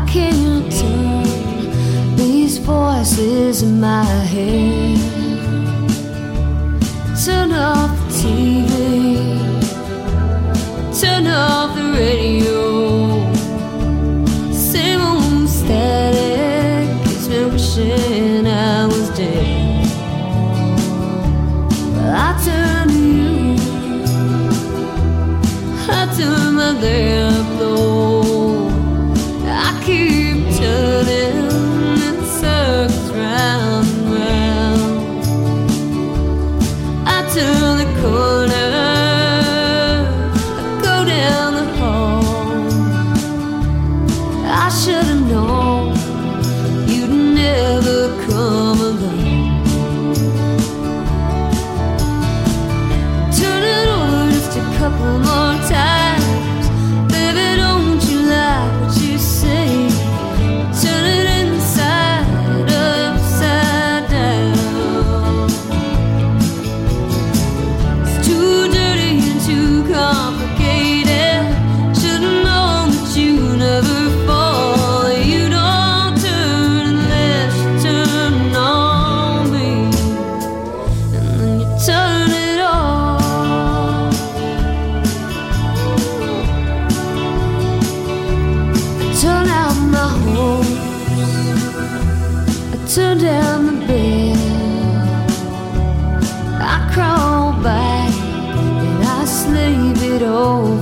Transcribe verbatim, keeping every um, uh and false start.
can't turn these voices in my head. Turn off the T V, turn off the radio. Same old static keeps me wishing I was dead. Well, I turn to you, I turn my lamp low. I keep turning in circles round and round. I turn the corner, I go down the hall. I should've known you'd never come along. Turn it over just a couple more times. Baby, don't you like what you say? Turn it inside, upside down. It's too dirty and too complicated. Should've known that you never fall. You don't turn unless you turn on me, and then you turn it off. I turn out my hose, I turn down the bed. I crawl back and I slave it over.